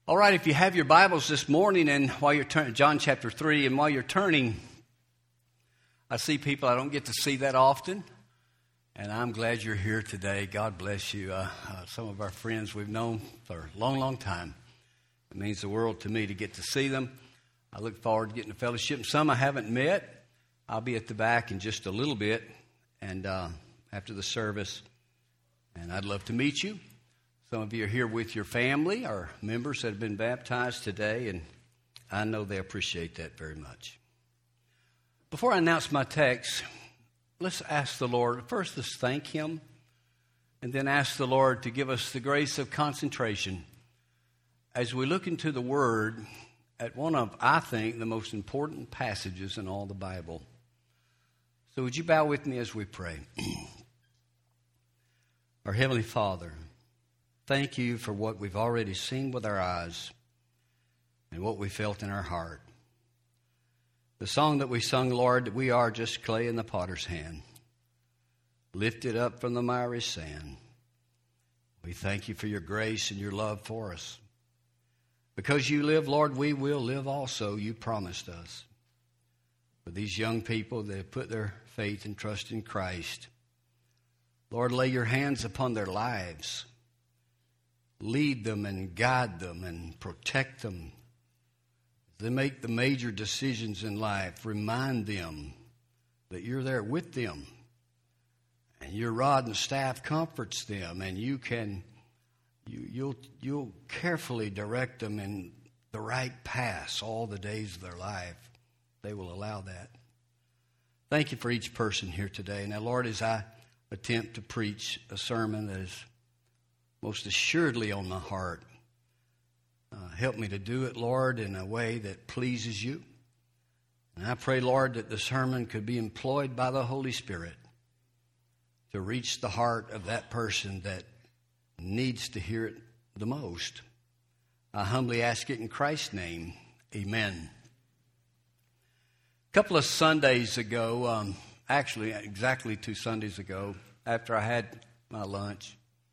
All right, if you have your Bibles this morning, and while you're turning, John chapter 3, and while you're turning, I see people I don't get to see that often, and I'm glad you're here today. God bless you. Some of our friends we've known for a long, long time. It means the world to me to get to see them. I look forward to getting to fellowship. Some I haven't met. I'll be at the back in just a little bit, and after the service, and I'd love to meet you. Some of you are here with your family or members that have been baptized today, and I know they appreciate that very much. Before I announce my text, let's ask the Lord. First, let's thank Him, and then ask the Lord to give us the grace of concentration as we look into the Word at one of, I think, the most important passages in all the Bible. So would you bow with me as we pray? Our Heavenly Father, thank you for what we've already seen with our eyes and what we felt in our heart. The song that we sung, Lord, that we are just clay in the potter's hand, lifted up from the miry sand. We thank you for your grace and your love for us. Because you live, Lord, we will live also, you promised us. For these young people that have put their faith and trust in Christ, Lord, lay your hands upon their lives. Lead them and guide them and protect them. As they make the major decisions in life, remind them that you're there with them. And your rod and staff comforts them, and you'll carefully direct them in the right path all the days of their life. They will allow that. Thank you for each person here today. Now, Lord, as I attempt to preach a sermon that is most assuredly on my heart, help me to do it, Lord, in a way that pleases you. And I pray, Lord, that the sermon could be employed by the Holy Spirit to reach the heart of that person that needs to hear it the most. I humbly ask it in Christ's name. Amen. A couple of Sundays ago, actually exactly 2 Sundays ago, after I had my lunch,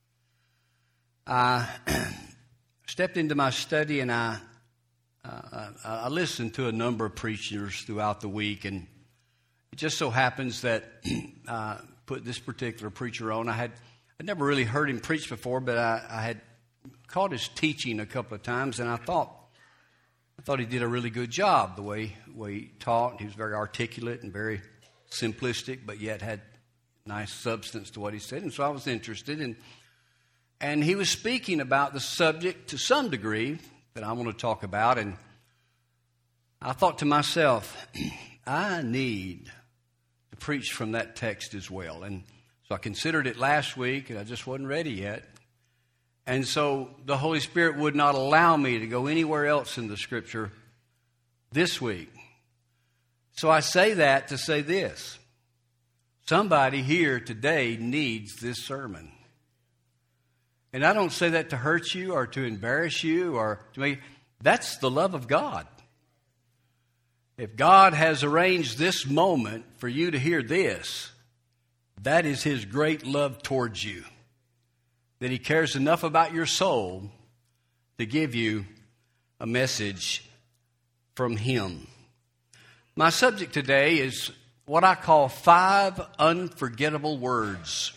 I stepped into my study, and I listened to a number of preachers throughout the week, and it just so happens that I put this particular preacher on. I'd never really heard him preach before, but I had caught his teaching a couple of times, and I thought he did a really good job the way he taught. He was very articulate and very simplistic, but yet had nice substance to what he said, and so I was interested in. And he was speaking about the subject to some degree that I want to talk about. And I thought to myself, I need to preach from that text as well. And so I considered it last week, and I just wasn't ready yet. And so the Holy Spirit would not allow me to go anywhere else in the Scripture this week. So I say that to say this. Somebody here today needs this sermon. And I don't say that to hurt you or to embarrass you or to make. That's the love of God. If God has arranged this moment for you to hear this, that is His great love towards you. That He cares enough about your soul to give you a message from Him. My subject today is what I call 5 unforgettable words.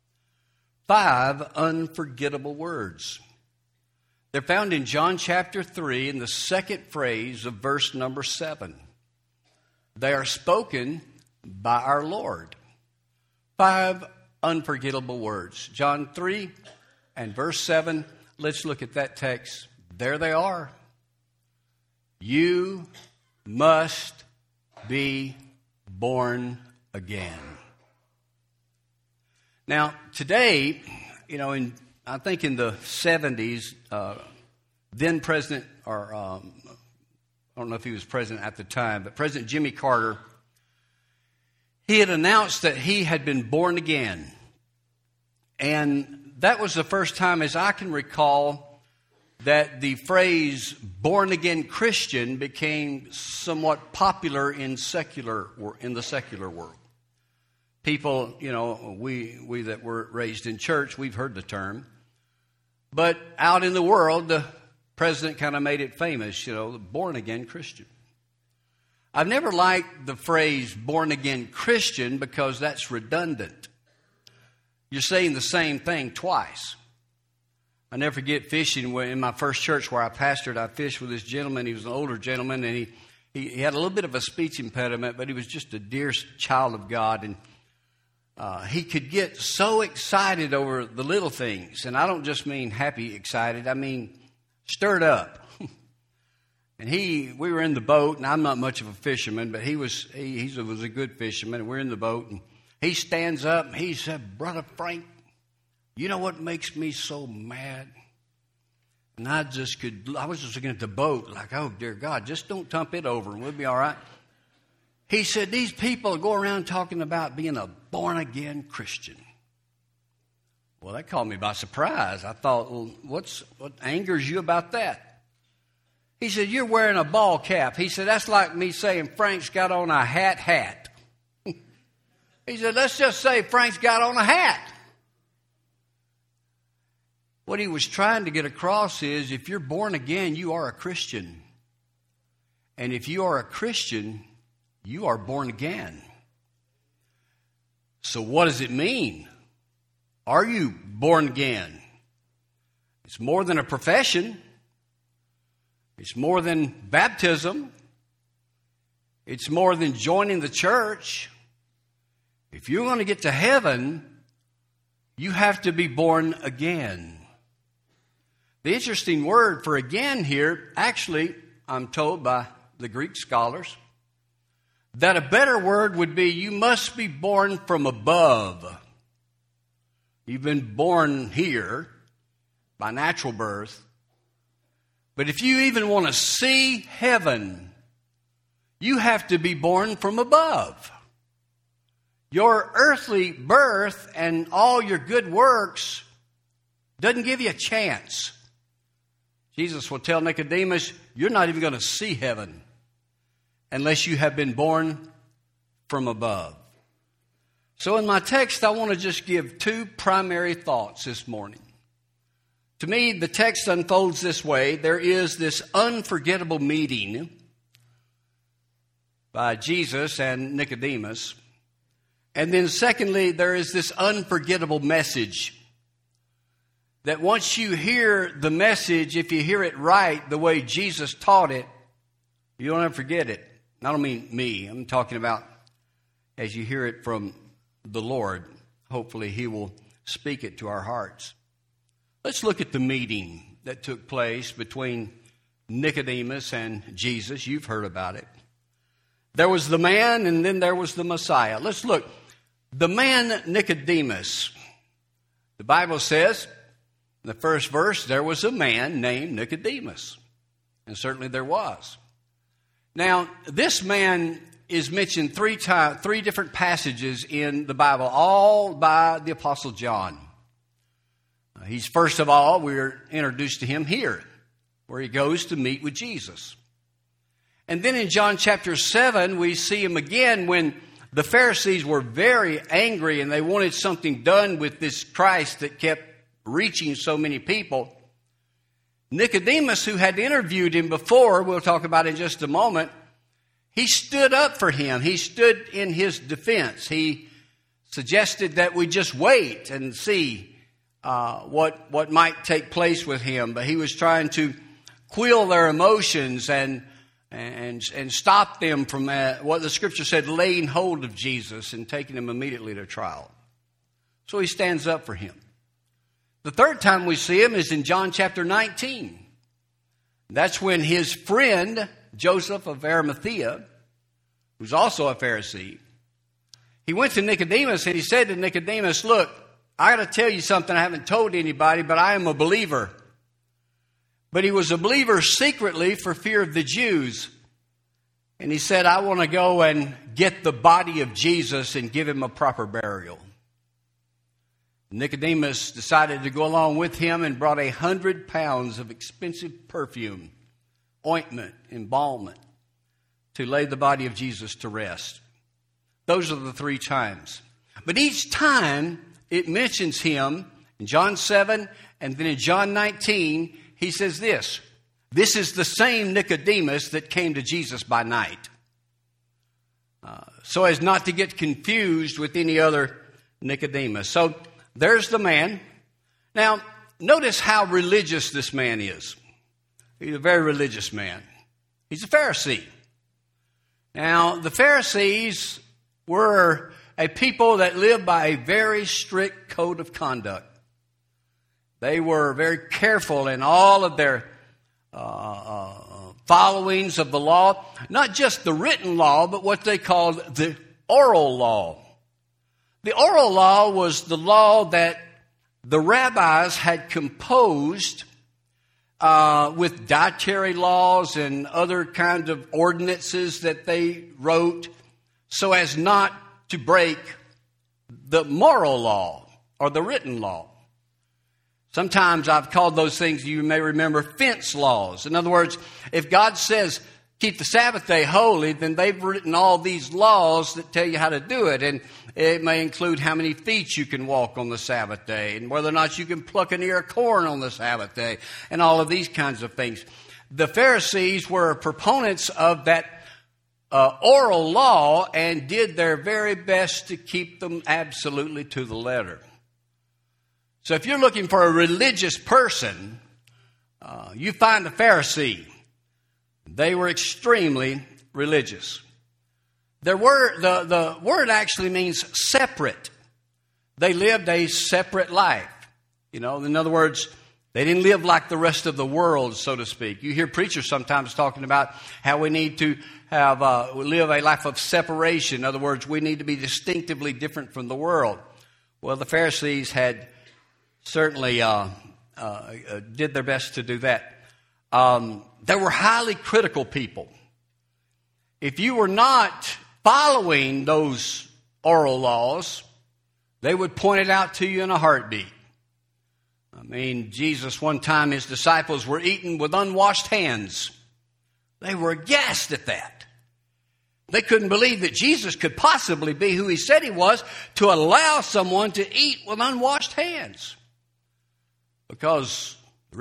5 unforgettable words. They're found in John chapter 3 in the second phrase of verse number 7. They are spoken by our Lord. 5 unforgettable words. John 3 and verse 7. Let's look at that text. There they are. You must be born again. Now, today, I think in the 70s, then President, or I don't know if he was president at the time, but President Jimmy Carter, he had announced that he had been born again. And that was the first time, as I can recall, that the phrase born again Christian became somewhat popular in the secular world. People, we that were raised in church, we've heard the term. But out in the world, president kind of made it famous, the born-again Christian. I've never liked the phrase born-again Christian because that's redundant. You're saying the same thing twice. I never forget fishing in my first church where I pastored. I fished with this gentleman. He was an older gentleman, and he had a little bit of a speech impediment, but he was just a dear child of God. And he could get so excited over the little things. And I don't just mean happy excited. I mean stirred up. And we were in the boat, and I'm not much of a fisherman, but he was a good fisherman. And we're in the boat, and he stands up, and he said, "Brother Frank, you know what makes me so mad?" And I was just looking at the boat like, oh, dear God, just don't tump it over, and we'll be all right. He said, "These people go around talking about being a born-again Christian." Well, that caught me by surprise. I thought, well, what angers you about that? He said, "You're wearing a ball cap." He said, "That's like me saying Frank's got on a hat." He said, "Let's just say Frank's got on a hat." What he was trying to get across is if you're born again, you are a Christian. And if you are a Christian, you are born again. So what does it mean? Are you born again? It's more than a profession. It's more than baptism. It's more than joining the church. If you're going to get to heaven, you have to be born again. The interesting word for again here, actually, I'm told by the Greek scholars, that a better word would be you must be born from above. You've been born here by natural birth. But if you even want to see heaven, you have to be born from above. Your earthly birth and all your good works doesn't give you a chance. Jesus will tell Nicodemus, you're not even going to see heaven unless you have been born from above. So in my text, I want to just give two primary thoughts this morning. To me, the text unfolds this way. There is this unforgettable meeting by Jesus and Nicodemus. And then secondly, there is this unforgettable message that once you hear the message, if you hear it right, the way Jesus taught it, you don't ever forget it. I don't mean me. I'm talking about as you hear it from the Lord. Hopefully He will speak it to our hearts. Let's look at the meeting that took place between Nicodemus and Jesus. You've heard about it. There was the man, and then there was the Messiah. Let's look. The man Nicodemus. The Bible says, in the first verse, there was a man named Nicodemus. And certainly there was. Now, this man is mentioned three different passages in the Bible, all by the Apostle John. He's first of all, we're introduced to him here, where he goes to meet with Jesus. And then in John chapter 7, we see him again when the Pharisees were very angry and they wanted something done with this Christ that kept reaching so many people. Nicodemus, who had interviewed him before, we'll talk about in just a moment, he stood up for him. He stood in his defense. He suggested that we just wait and see what might take place with him. But he was trying to quell their emotions and stop them from what the Scripture said, laying hold of Jesus and taking him immediately to trial. So he stands up for him. The third time we see him is in John chapter 19. That's when his friend, Joseph of Arimathea, who's also a Pharisee, he went to Nicodemus and he said to Nicodemus, look, I got to tell you something I haven't told anybody, but I am a believer. But he was a believer secretly for fear of the Jews. And he said, I want to go and get the body of Jesus and give him a proper burial. Nicodemus decided to go along with him and brought 100 pounds of expensive perfume, ointment, embalmment to lay the body of Jesus to rest. Those are the three times. But each time it mentions him in John 7 and then in John 19, he says this, This is the same Nicodemus that came to Jesus by night. So as not to get confused with any other Nicodemus. So there's the man. Now, notice how religious this man is. He's a very religious man. He's a Pharisee. Now, the Pharisees were a people that lived by a very strict code of conduct. They were very careful in all of their followings of the law, not just the written law, but what they called the oral law. The oral law was the law that the rabbis had composed with dietary laws and other kinds of ordinances that they wrote so as not to break the moral law or the written law. Sometimes I've called those things, you may remember, fence laws. In other words, if God says, keep the Sabbath day holy, then they've written all these laws that tell you how to do it. And it may include how many feet you can walk on the Sabbath day and whether or not you can pluck an ear of corn on the Sabbath day and all of these kinds of things. The Pharisees were proponents of that oral law and did their very best to keep them absolutely to the letter. So if you're looking for a religious person, you find a Pharisee. They were extremely religious. The word actually means separate. They lived a separate life. In other words, they didn't live like the rest of the world, so to speak. You hear preachers sometimes talking about how we need to live a life of separation. In other words, we need to be distinctively different from the world. Well, the Pharisees had certainly did their best to do that. They were highly critical people. If you were not following those oral laws, they would point it out to you in a heartbeat. I mean, Jesus, one time his disciples were eating with unwashed hands. They were aghast at that. They couldn't believe that Jesus could possibly be who he said he was to allow someone to eat with unwashed hands. Because the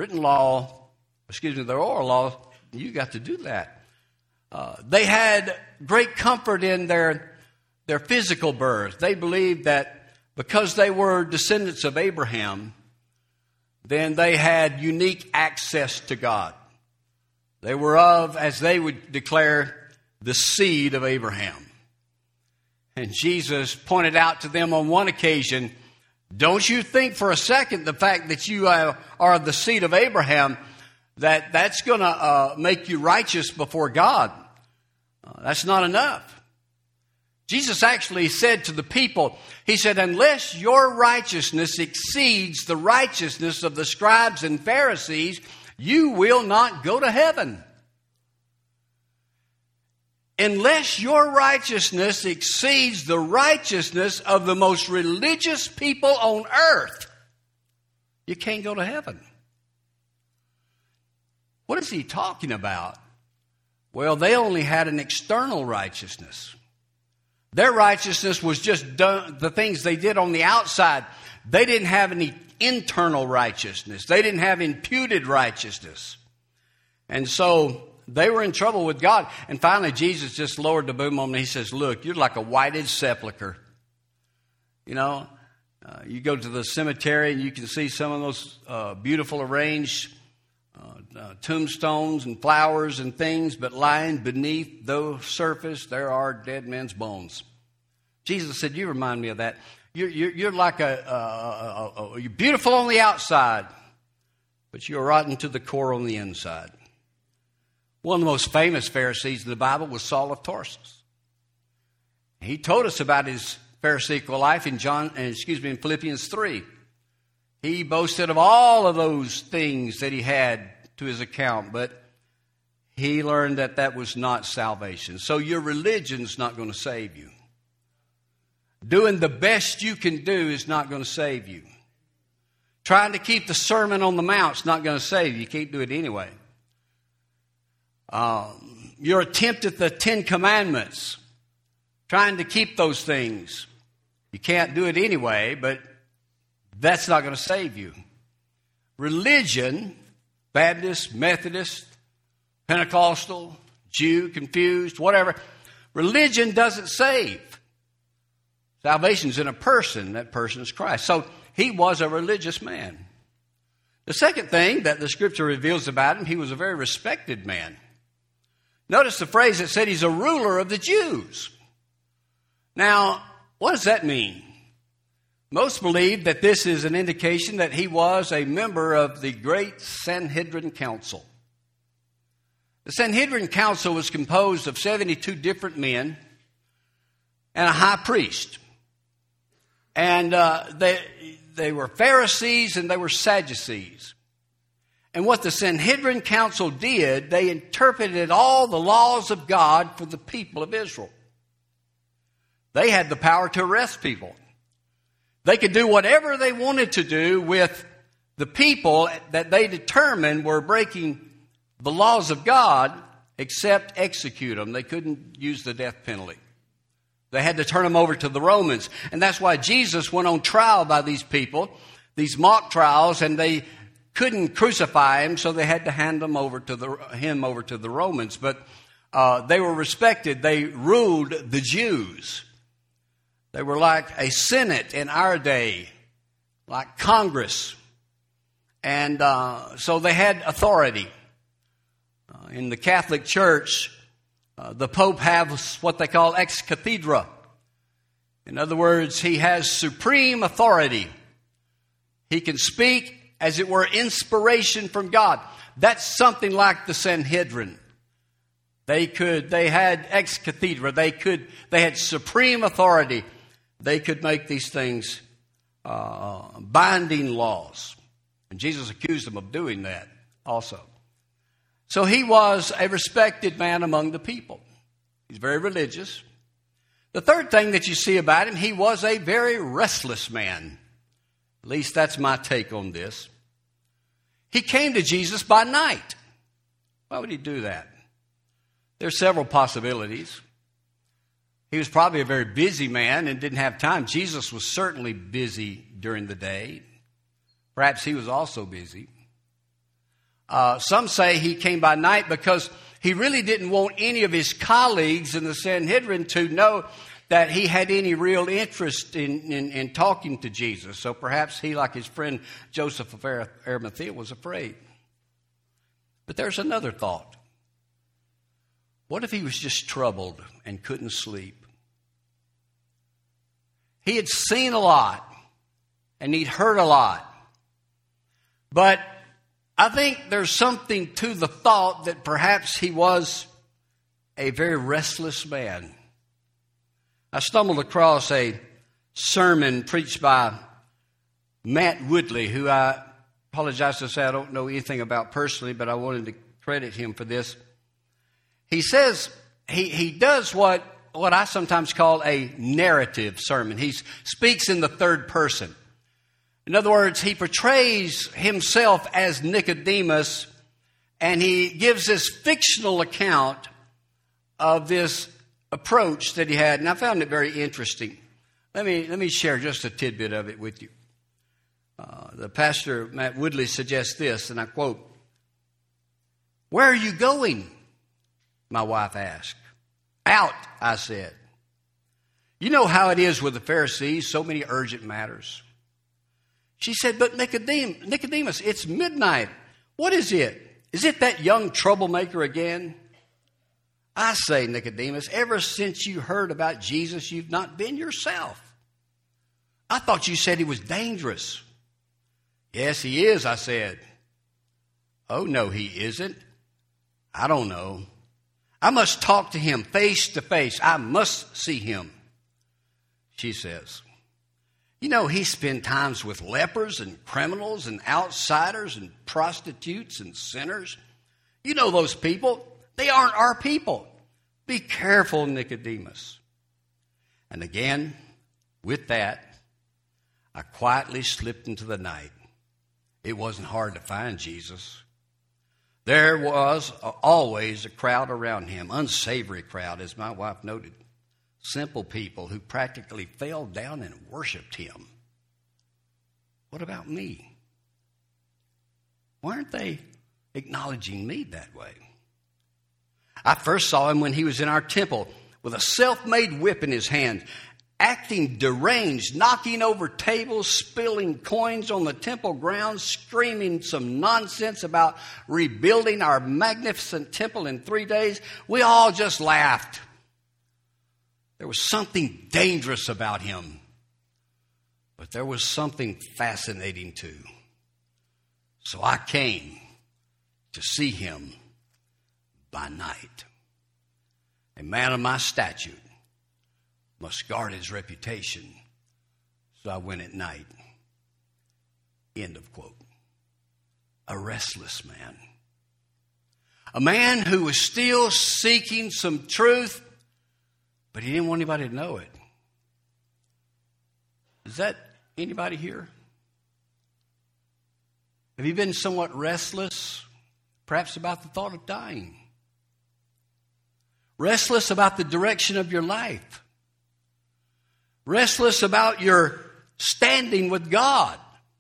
the oral law, you got to do that. They had great comfort in their physical birth. They believed that because they were descendants of Abraham, then they had unique access to God. They were of, as they would declare, the seed of Abraham. And Jesus pointed out to them on one occasion, don't you think for a second the fact that you are the seed of Abraham, that's going to make you righteous before God. That's not enough. Jesus actually said to the people, he said, unless your righteousness exceeds the righteousness of the scribes and Pharisees, you will not go to heaven. Unless your righteousness exceeds the righteousness of the most religious people on earth, you can't go to heaven. What is he talking about? Well, they only had an external righteousness. Their righteousness was just the things they did on the outside. They didn't have any internal righteousness. They didn't have imputed righteousness. And so they were in trouble with God. And finally, Jesus just lowered the boom on them. He says, look, you're like a whited sepulcher. You go to the cemetery and you can see some of those beautiful arranged tombstones and flowers and things, but lying beneath the surface, there are dead men's bones. Jesus said, you remind me of that. You're like you're beautiful on the outside, but you're rotten to the core on the inside. One of the most famous Pharisees in the Bible was Saul of Tarsus. He told us about his Pharisaical life in Philippians 3. He boasted of all of those things that he had to his account, but he learned that was not salvation. So your religion's not going to save you. Doing the best you can do is not going to save you. Trying to keep the Sermon on the Mount's not going to save you. You can't do it anyway. Your attempt at the 10 Commandments, trying to keep those things, you can't do it anyway, but that's not going to save you. Religion, Baptist, Methodist, Pentecostal, Jew, confused, whatever. Religion doesn't save. Salvation's in a person. That person is Christ. So he was a religious man. The second thing that the Scripture reveals about him, he was a very respected man. Notice the phrase that said he's a ruler of the Jews. Now, what does that mean? Most believe that this is an indication that he was a member of the great Sanhedrin Council. The Sanhedrin Council was composed of 72 different men and a high priest. And they were Pharisees and they were Sadducees. And what the Sanhedrin Council did, they interpreted all the laws of God for the people of Israel. They had the power to arrest people. They could do whatever they wanted to do with the people that they determined were breaking the laws of God, except execute them. They couldn't use the death penalty. They had to turn them over to the Romans. And that's why Jesus went on trial by these people, these mock trials, and they couldn't crucify him, so they had to hand him over to the Romans. But they were respected. They ruled the Jews. They were like a Senate in our day, like Congress. And so they had authority. In the Catholic Church, the Pope has what they call ex cathedra. In other words, he has supreme authority. He can speak as it were inspiration from God. That's something like the Sanhedrin. They had ex cathedra. They had supreme authority. They could make these things binding laws. And Jesus accused them of doing that also. So he was a respected man among the people. He's very religious. The third thing that you see about him, he was a very restless man. At least that's my take on this. He came to Jesus by night. Why would he do that? There are several possibilities. He was probably a very busy man and didn't have time. Jesus was certainly busy during the day. Perhaps he was also busy. Some say he came by night because he really didn't want any of his colleagues in the Sanhedrin to know that he had any real interest in talking to Jesus. So perhaps he, like his friend Joseph of Arimathea, was afraid. But there's another thought. What if he was just troubled and couldn't sleep? He had seen a lot and he'd heard a lot. But I think there's something to the thought that perhaps he was a very restless man. I stumbled across a sermon preached by Matt Woodley, who I apologize to say I don't know anything about personally, but I wanted to credit him for this. He says he does what I sometimes call a narrative sermon. He speaks in the third person. In other words, he portrays himself as Nicodemus, and he gives this fictional account of this approach that he had, and I found it very interesting. Let me share just a tidbit of it with you. The pastor, Matt Woodley, suggests this, and I quote, "Where are you going?" my wife asked. "Out," I said. "You know how it is with the Pharisees, so many urgent matters." She said, "But Nicodemus, it's midnight. What is it? Is it that young troublemaker again?" "I say, Nicodemus, ever since you heard about Jesus, you've not been yourself. I thought you said he was dangerous." "Yes, he is," I said. "Oh, no, he isn't. I don't know. I must talk to him face to face. I must see him." She says, "You know, he spent times with lepers and criminals and outsiders and prostitutes and sinners. You know those people. They aren't our people. Be careful, Nicodemus." And again, with that, I quietly slipped into the night. It wasn't hard to find Jesus. There was always a crowd around him, unsavory crowd, as my wife noted. Simple people who practically fell down and worshiped him. What about me? Why aren't they acknowledging me that way? I first saw him when he was in our temple with a self-made whip in his hand, acting deranged, knocking over tables, spilling coins on the temple grounds, screaming some nonsense about rebuilding our magnificent temple in 3 days. We all just laughed. There was something dangerous about him, but there was something fascinating too. So I came to see him by night. A man of my stature must guard his reputation, so I went at night. End of quote. A restless man. A man who was still seeking some truth, but he didn't want anybody to know it. Is that anybody here? Have you been somewhat restless, perhaps about the thought of dying? Restless about the direction of your life? Restless about your standing with God?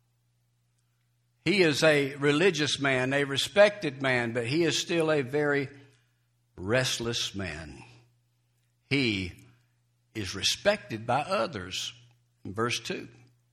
He is a religious man, a respected man, but he is still a very restless man. He is respected by others. In verse 2.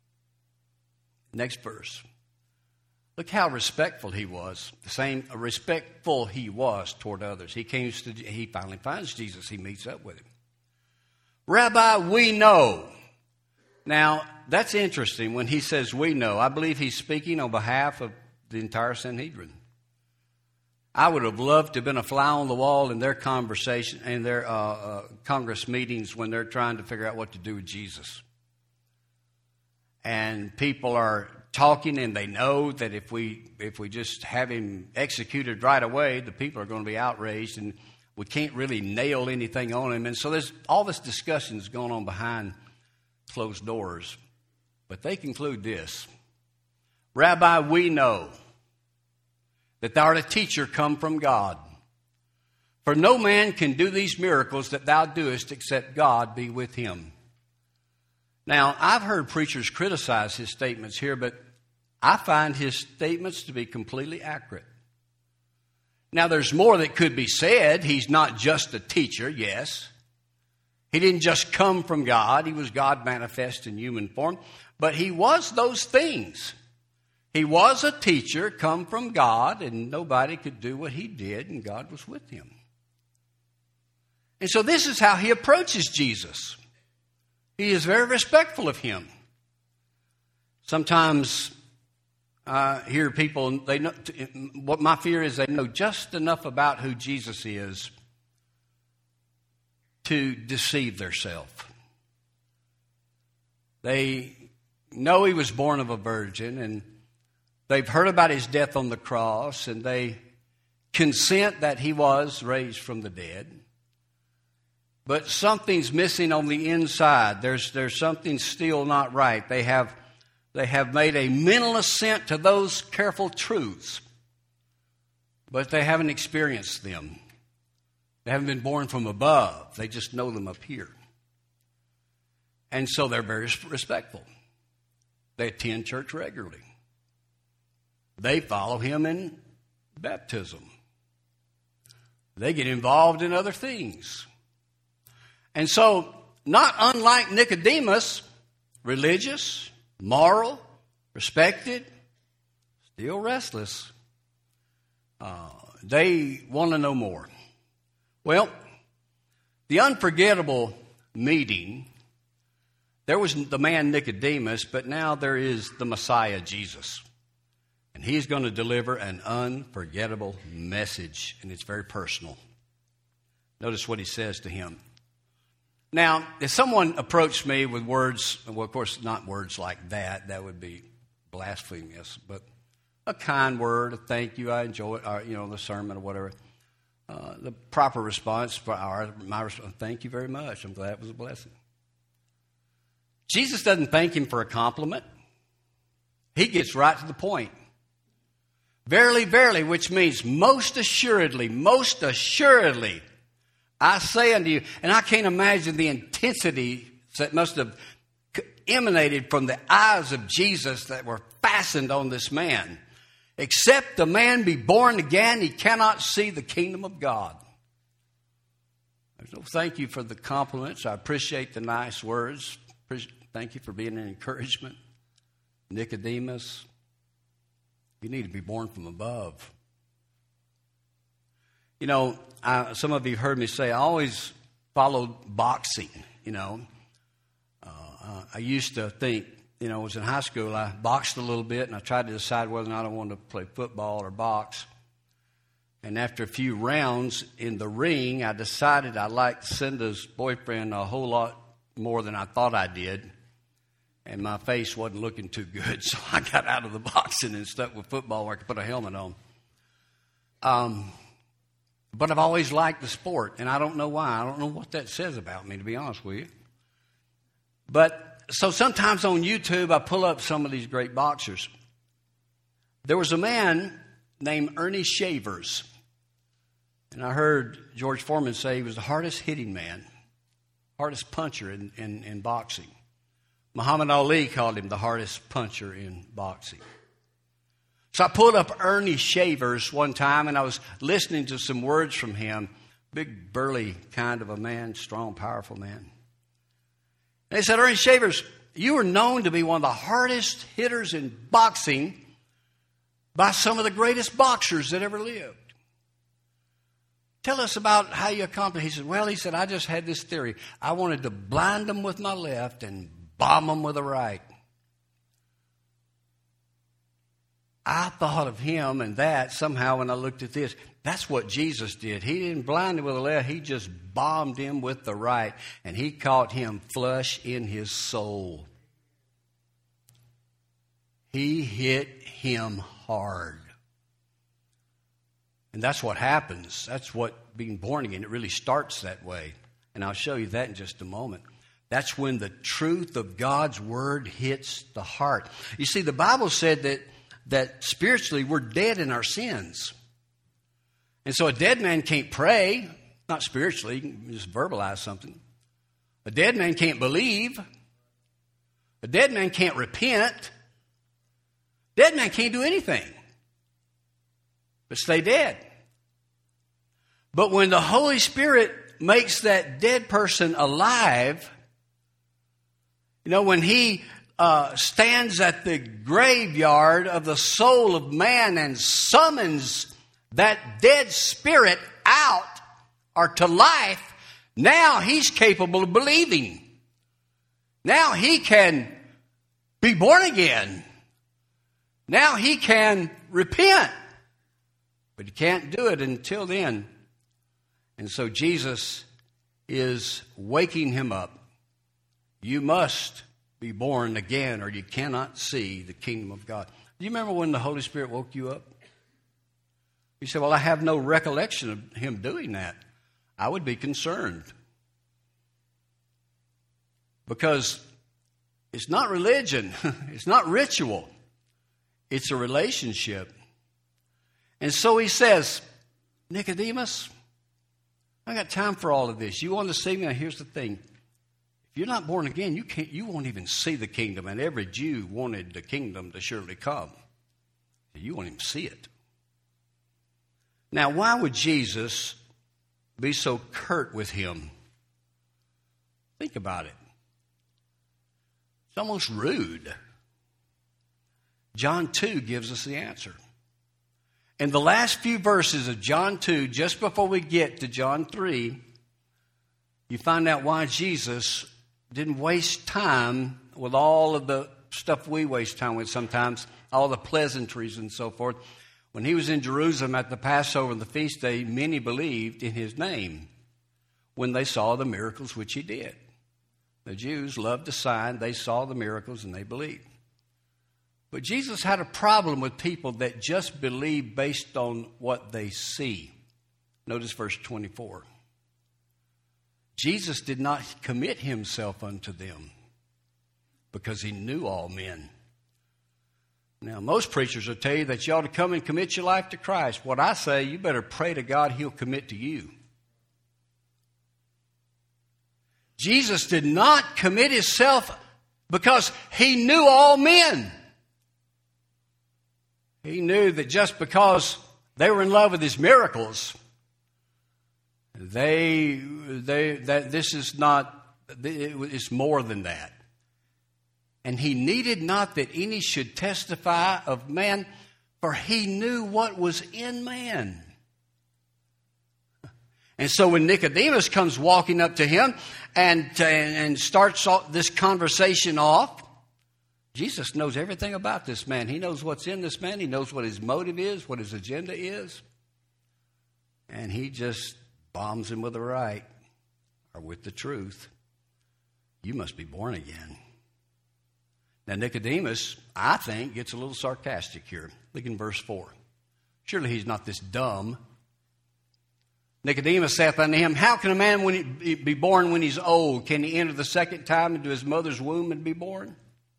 Next verse. Look how respectful he was. The same respectful he was toward others. He finally finds Jesus. He meets up with him. Rabbi, we know. Now, that's interesting when he says we know. I believe he's speaking on behalf of the entire Sanhedrin. I would have loved to have been a fly on the wall in their conversation, in their Congress meetings when they're trying to figure out what to do with Jesus. And people are talking, and they know that if we just have him executed right away, the people are going to be outraged, and we can't really nail anything on him. And so there's all this discussion is going on behind closed doors. But they conclude this: Rabbi, we know that thou art a teacher come from God. For no man can do these miracles that thou doest except God be with him. Now, I've heard preachers criticize his statements here, but I find his statements to be completely accurate. Now, there's more that could be said. He's not just a teacher, yes. He didn't just come from God. He was God manifest in human form. But he was those things. He was a teacher come from God, and nobody could do what he did, and God was with him. And so this is how he approaches Jesus. He is very respectful of him. Sometimes I hear people, they know, what my fear is they know just enough about who Jesus is to deceive themselves. They know he was born of a virgin, and they've heard about his death on the cross, and they consent that he was raised from the dead. But something's missing on the inside. There's something still not right. They have made a mental assent to those careful truths, but they haven't experienced them. They haven't been born from above. They just know them up here. And so they're very respectful. They attend church regularly. They follow him in baptism. They get involved in other things. And so, not unlike Nicodemus, religious, moral, respected, still restless, they want to know more. Well, the unforgettable meeting, there was the man Nicodemus, but now there is the Messiah, Jesus. And he's going to deliver an unforgettable message, and it's very personal. Notice what he says to him. Now, if someone approached me with words, well, of course, not words like that, that would be blasphemous, but a kind word, a thank you, I enjoy it, or, the sermon or whatever, the proper response for my response, thank you very much, I'm glad it was a blessing. Jesus doesn't thank him for a compliment. He gets right to the point. Verily, verily, which means most assuredly, I say unto you, and I can't imagine the intensity that must have emanated from the eyes of Jesus that were fastened on this man. Except the man be born again, he cannot see the kingdom of God. No, thank you for the compliments. I appreciate the nice words. Thank you for being an encouragement. Nicodemus, you need to be born from above. You know, some of you heard me say I always followed boxing, you know. I used to think, you know, I was in high school, I boxed a little bit, and I tried to decide whether or not I wanted to play football or box. And after a few rounds in the ring, I decided I liked Cinda's boyfriend a whole lot more than I thought I did. And my face wasn't looking too good, so I got out of the boxing and stuck with football where I could put a helmet on. But I've always liked the sport, and I don't know why. I don't know what that says about me, to be honest with you. But so sometimes on YouTube, I pull up some of these great boxers. There was a man named Ernie Shavers, and I heard George Foreman say he was the hardest hitting man, hardest puncher in boxing. Muhammad Ali called him the hardest puncher in boxing. So I pulled up Ernie Shavers one time, and I was listening to some words from him. Big, burly kind of a man, strong, powerful man. And they said, Ernie Shavers, you are known to be one of the hardest hitters in boxing by some of the greatest boxers that ever lived. Tell us about how you accomplished it. He said, I just had this theory. I wanted to blind them with my left and bomb them with the right. I thought of him and that somehow when I looked at this. That's what Jesus did. He didn't blind him with the left. He just bombed him with the right. And he caught him flush in his soul. He hit him hard. And that's what happens. That's what being born again, it really starts that way. And I'll show you that in just a moment. That's when the truth of God's word hits the heart. You see, the Bible said that spiritually we're dead in our sins. And so a dead man can't pray, not spiritually, you can just verbalize something. A dead man can't believe. A dead man can't repent. Dead man can't do anything but stay dead. But when the Holy Spirit makes that dead person alive, you know, when he stands at the graveyard of the soul of man and summons that dead spirit out or to life, now he's capable of believing. Now he can be born again. Now he can repent. But he can't do it until then. And so Jesus is waking him up. You must be born again or you cannot see the kingdom of God. Do you remember when the Holy Spirit woke you up? You said, well, I have no recollection of him doing that. I would be concerned. Because it's not religion. It's not ritual. It's a relationship. And so he says, Nicodemus, I got time for all of this. You want to see me? Now, here's the thing. If you're not born again, you won't even see the kingdom. And every Jew wanted the kingdom to surely come. You won't even see it. Now, why would Jesus be so curt with him? Think about it. It's almost rude. John 2 gives us the answer. In the last few verses of John 2, just before we get to John 3, you find out why Jesus didn't waste time with all of the stuff we waste time with sometimes, all the pleasantries and so forth. When he was in Jerusalem at the Passover and the feast day, many believed in his name when they saw the miracles which he did. The Jews loved the sign. They saw the miracles and they believed. But Jesus had a problem with people that just believe based on what they see. Notice verse 24. Jesus did not commit himself unto them because he knew all men. Now, most preachers will tell you that you ought to come and commit your life to Christ. What I say, you better pray to God he'll commit to you. Jesus did not commit himself because he knew all men. He knew that just because they were in love with his miracles, This is not, it's more than that. And he needed not that any should testify of man, for he knew what was in man. And so when Nicodemus comes walking up to him and starts this conversation off, Jesus knows everything about this man. He knows what's in this man. He knows what his motive is, what his agenda is. And he just bombs him with the right, or with the truth. You must be born again. Now Nicodemus, I think, gets a little sarcastic here. Look in verse 4. Surely he's not this dumb. Nicodemus saith unto him, how can a man be born when he's old? Can he enter the second time into his mother's womb and be born?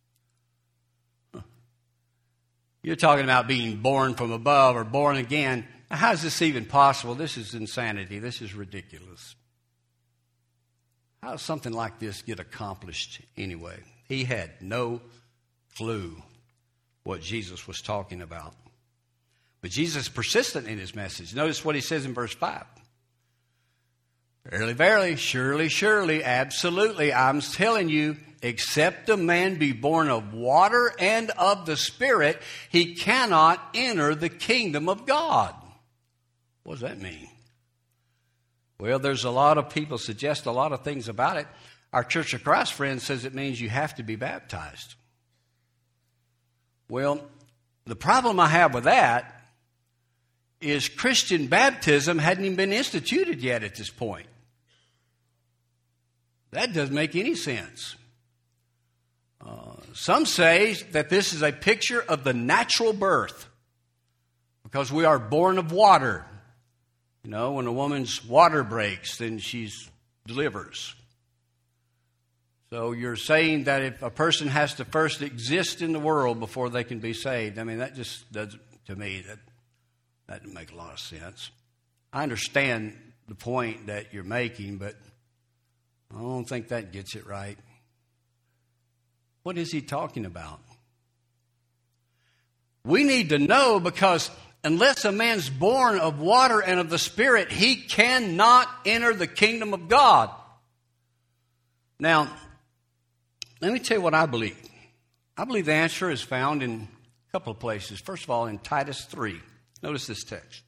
You're talking about being born from above or born again. How is this even possible? This is insanity. This is ridiculous. How does something like this get accomplished anyway? He had no clue what Jesus was talking about. But Jesus is persistent in his message. Notice what he says in verse 5. Verily, verily, surely, surely, absolutely, I'm telling you, except a man be born of water and of the Spirit, he cannot enter the kingdom of God. What does that mean? Well, there's a lot of people suggest a lot of things about it. Our Church of Christ friend says it means you have to be baptized. Well, the problem I have with that is Christian baptism hadn't even been instituted yet at this point. That doesn't make any sense. Some say that this is a picture of the natural birth because we are born of water. You know, when a woman's water breaks, then she delivers. So you're saying that if a person has to first exist in the world before they can be saved, I mean, that just doesn't, to me, that doesn't make a lot of sense. I understand the point that you're making, but I don't think that gets it right. What is he talking about? We need to know, because unless a man's born of water and of the Spirit, he cannot enter the kingdom of God. Now, let me tell you what I believe. I believe the answer is found in a couple of places. First of all, in Titus 3. Notice this text.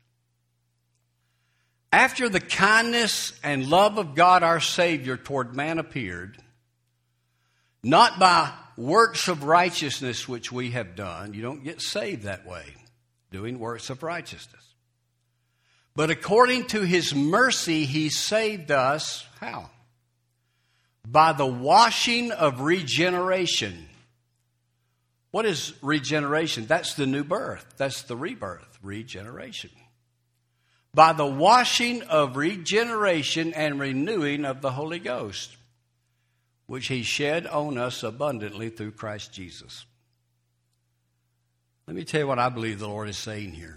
After the kindness and love of God our Savior toward man appeared, not by works of righteousness which we have done. You don't get saved that way, doing works of righteousness. But according to his mercy, he saved us, how? By the washing of regeneration. What is regeneration? That's the new birth. That's the rebirth, regeneration. By the washing of regeneration and renewing of the Holy Ghost, which he shed on us abundantly through Christ Jesus. Let me tell you what I believe the Lord is saying here.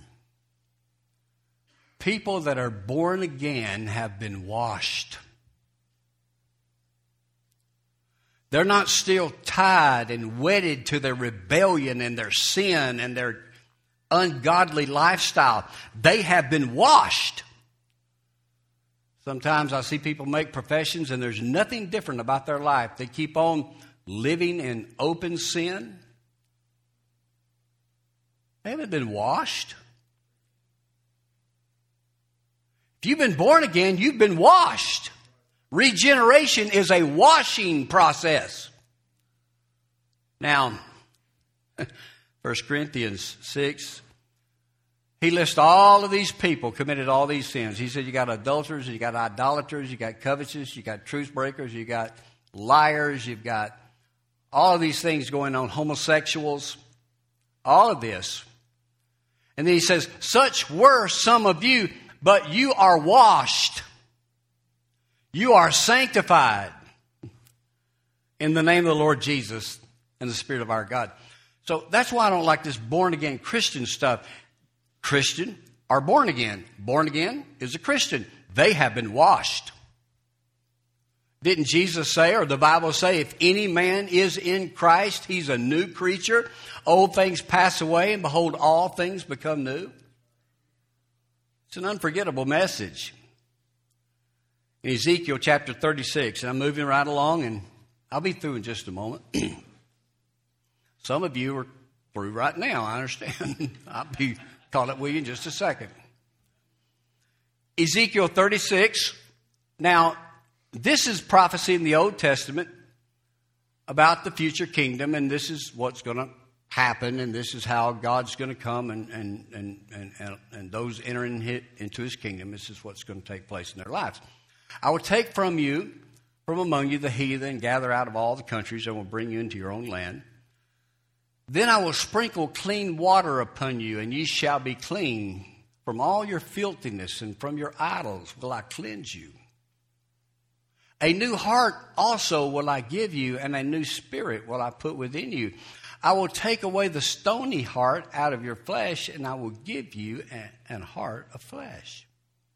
People that are born again have been washed. They're not still tied and wedded to their rebellion and their sin and their ungodly lifestyle. They have been washed. Sometimes I see people make professions and there's nothing different about their life. They keep on living in open sin. They haven't been washed. If you've been born again, you've been washed. Regeneration is a washing process. Now, 1 Corinthians 6, he lists all of these people committed all these sins. He said you got adulterers, you got idolaters, you got covetous, you got truce breakers, you got liars, you've got all of these things going on, homosexuals, all of this. And then he says, such were some of you, but you are washed. You are sanctified in the name of the Lord Jesus and the Spirit of our God. So that's why I don't like this born-again Christian stuff. Christian are born again. Born again is a Christian. They have been washed. Didn't Jesus say, or the Bible say, if any man is in Christ, he's a new creature. Old things pass away, and behold, all things become new. It's an unforgettable message. in Ezekiel chapter 36. And I'm moving right along, and I'll be through in just a moment. Some of you are through right now, I understand. I'll be caught up with you in just a second. Ezekiel 36. Now, this is prophecy in the Old Testament about the future kingdom, and this is what's going to happen, and this is how God's going to come, and those entering into his kingdom, this is what's going to take place in their lives. I will take from among you the heathen, gather out of all the countries, and will bring you into your own land. Then I will sprinkle clean water upon you, and ye shall be clean. From all your filthiness and from your idols will I cleanse you. A new heart also will I give you, and a new spirit will I put within you. I will take away the stony heart out of your flesh, and I will give you an heart of flesh.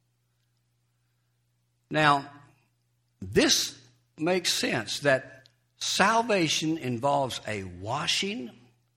Now, this makes sense that salvation involves a washing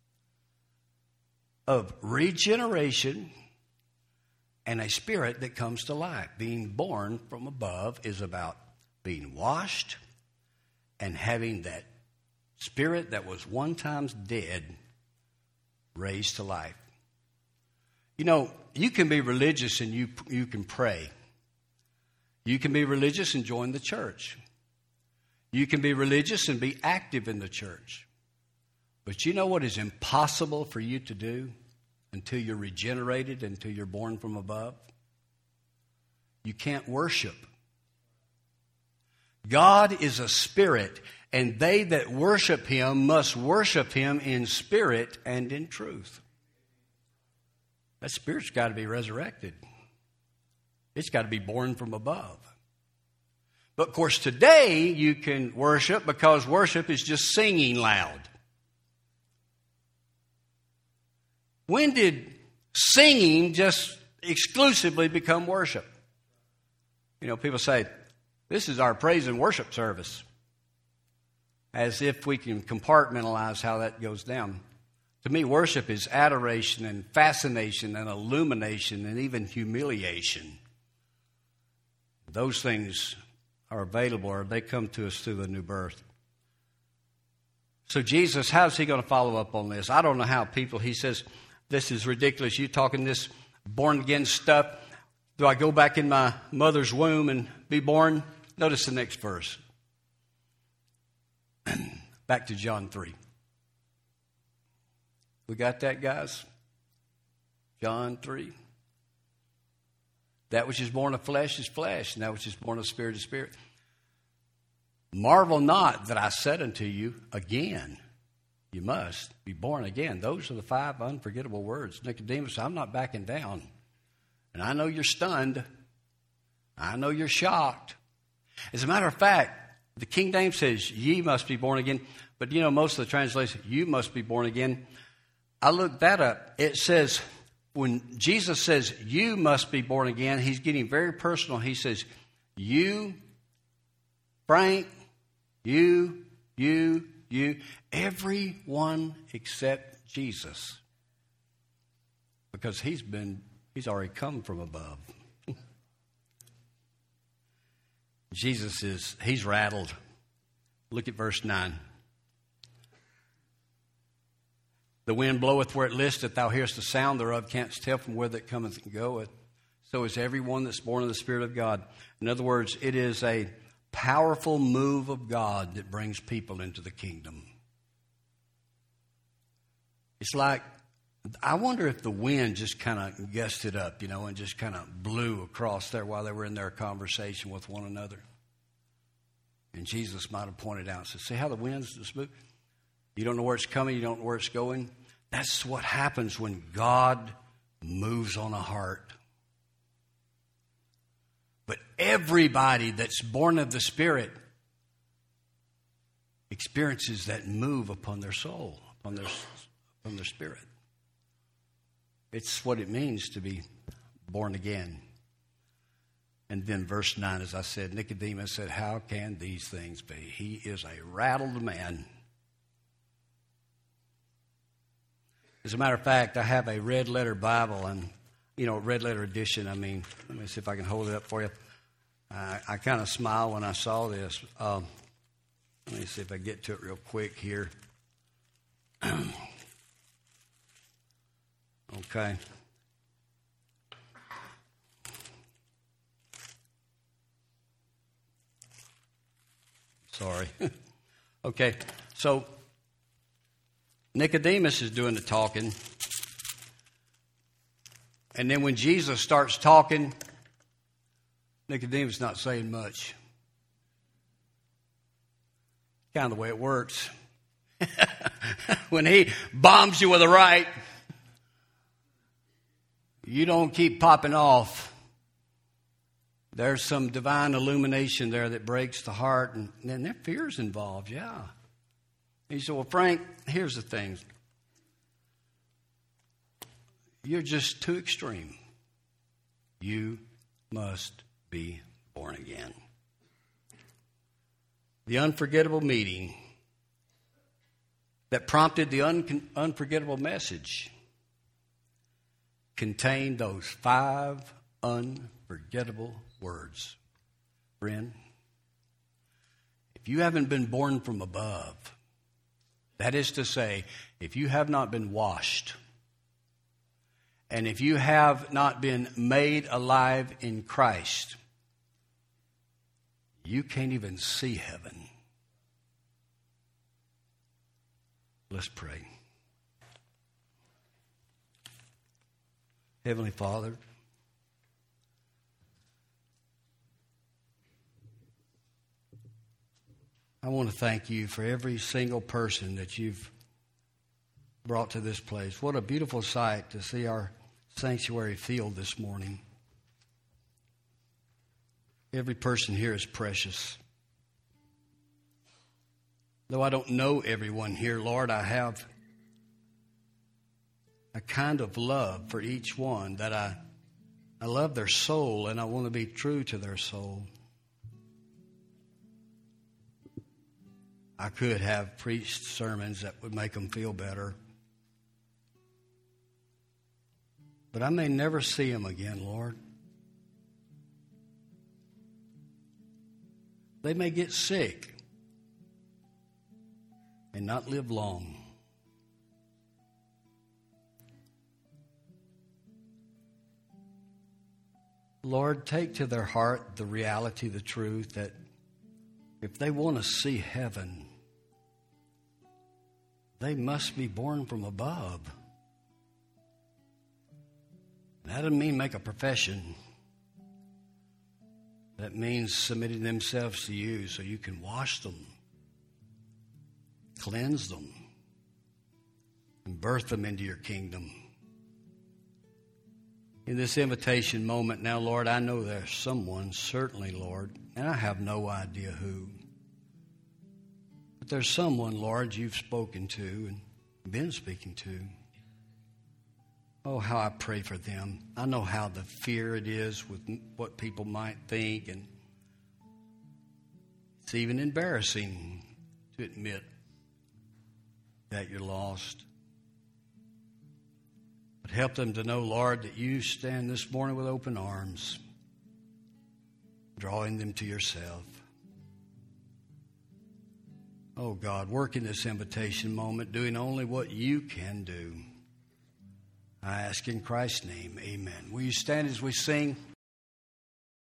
of regeneration and a spirit that comes to life. Being born from above is about being washed and having that spirit that was one time dead raised to life. You know, you can be religious and you can pray. You can be religious and join the church. You can be religious and be active in the church. But you know what is impossible for you to do until you're regenerated, until you're born from above? You can't worship. God is a spirit, and they that worship him must worship him in spirit and in truth. That spirit's got to be resurrected. It's got to be born from above. But of course today you can worship because worship is just singing loud. When did singing just exclusively become worship? You know, people say, this is our praise and worship service. As if we can compartmentalize how that goes down. To me, worship is adoration and fascination and illumination and even humiliation. Those things are available, or they come to us through the new birth. So Jesus, how's he going to follow up on this? I don't know how people, he says, this is ridiculous. You talking this born again stuff. Do I go back in my mother's womb and be born? Notice the next verse. Back to John 3. We got that, guys? John 3. That which is born of flesh is flesh, and that which is born of spirit is spirit. Marvel not that I said unto you, again, you must be born again. Those are the 5 unforgettable words. Nicodemus, I'm not backing down. And I know you're stunned. I know you're shocked. As a matter of fact, the King James says, ye must be born again. But you know, most of the translations, you must be born again. I looked that up. It says, when Jesus says, you must be born again, he's getting very personal. He says, you, Frank, you, everyone except Jesus. Because he's already come from above. He's rattled. Look at verse 9. The wind bloweth where it listeth, thou hearest the sound thereof, canst tell from where it cometh and goeth. So is everyone that's born of the Spirit of God. In other words, it is a powerful move of God that brings people into the kingdom. It's like, I wonder if the wind just kind of gusted up, and just kind of blew across there while they were in their conversation with one another. And Jesus might have pointed out and said, see how the wind's just moving? You don't know where it's coming, you don't know where it's going. That's what happens when God moves on a heart. But everybody that's born of the Spirit experiences that move upon their soul, upon their spirit. It's what it means to be born again. And then verse 9, as I said, Nicodemus said, how can these things be? He is a rattled man. As a matter of fact, I have a red letter Bible, and, red letter edition. Let me see if I can hold it up for you. I kind of smiled when I saw this. Let me see if I get to it real quick here. Okay. Sorry. Okay, so Nicodemus is doing the talking. And then when Jesus starts talking, Nicodemus is not saying much. Kind of the way it works. When he bombs you with a right, you don't keep popping off. There's some divine illumination there that breaks the heart, and then there fear's involved, yeah. And you say, well, Frank, here's the thing. You're just too extreme. You must be born again. The unforgettable meeting that prompted the unforgettable message contained those 5 unforgettable words. Friend, if you haven't been born from above, that is to say, if you have not been washed, and if you have not been made alive in Christ, you can't even see heaven. Let's pray. Heavenly Father, I want to thank you for every single person that you've brought to this place. What a beautiful sight to see our sanctuary filled this morning. Every person here is precious. Though I don't know everyone here, Lord, I have a kind of love for each one that I love their soul and I want to be true to their soul. I could have preached sermons that would make them feel better. But I may never see them again, Lord. They may get sick and not live long. Lord, take to their heart the reality, the truth that if they want to see heaven, they must be born from above. That doesn't mean make a profession. That means submitting themselves to you so you can wash them, cleanse them, and birth them into your kingdom. In this invitation moment now, Lord, I know there's someone, certainly, Lord, and I have no idea who. But there's someone, Lord, you've spoken to and been speaking to. Oh, how I pray for them. I know how the fear it is with what people might think, and it's even embarrassing to admit that you're lost. But help them to know, Lord, that you stand this morning with open arms, drawing them to yourself. Oh, God, work in this invitation moment, doing only what you can do. I ask in Christ's name, amen. Will you stand as we sing?